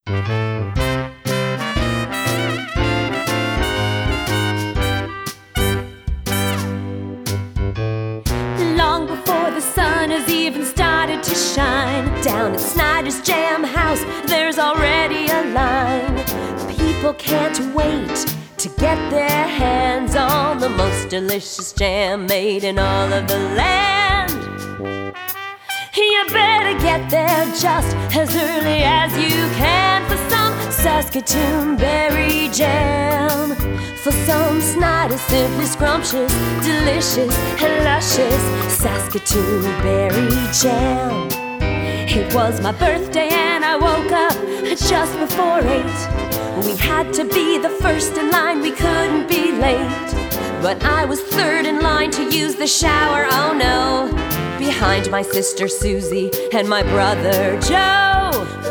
Long before the sun has even started to shine, down at Snyder's Jam House there's already a line. People can't wait to get their hands on the most delicious jam made in all of the land. You better get there just as early as you can for some Saskatoon berry jam. For some Snyder simply scrumptious, delicious and luscious Saskatoon berry jam. It was my birthday and I woke up just before 8. We had to be the first in line, we couldn't be late. But I was third in line to use the shower, oh no, behind my sister Susie and my brother Joe.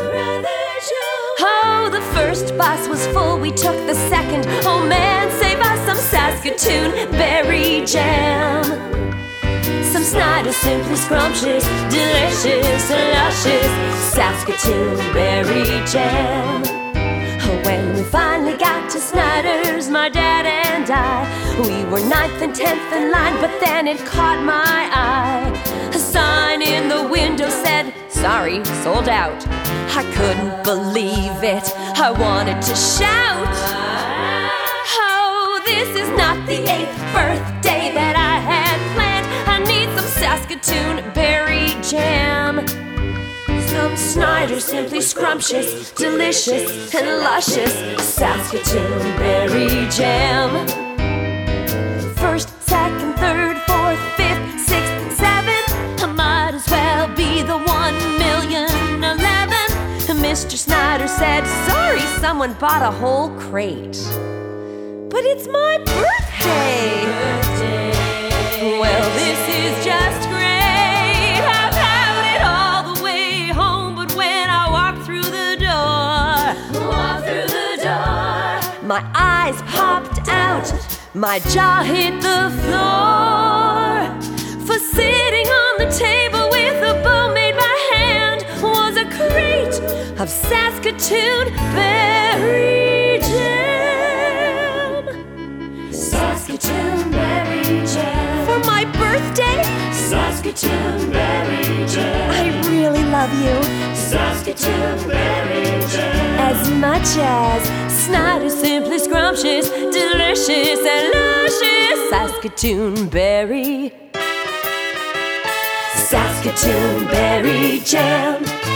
Oh, the first bus was full, we took the second. Oh man, save us some Saskatoon berry jam. Some Snyder simply scrumptious, delicious, luscious Saskatoon berry jam. When we finally got to Snyder's, my dad and I, we were 9th and 10th in line, but then it caught my eye. A sign in the window said, "Sorry, sold out." I couldn't believe it, I wanted to shout. Oh, this is not the 8th birthday that I had planned. I need some Saskatoon berry jam. Some Snyder simply scrumptious, delicious and luscious Saskatoon berry jam. First, second, third, fourth, fifth, sixth, and seventh, I might as well be the 1,000,011. Mr. Snyder said, "Sorry, someone bought a whole crate." But it's my birthday. Well, this is just great. I've had it all the way home, but when I walk through the door, my eyes popped out, my jaw hit the floor. For sitting on the table with a bow made by hand was a crate of Saskatoon berry jam. Saskatoon berry jam. For my birthday, Saskatoon berry jam. I really love you, Saskatoon berry jam. As much as Snyder simply scrumptious, delicious and luscious Saskatoon berry. Saskatoon berry jam.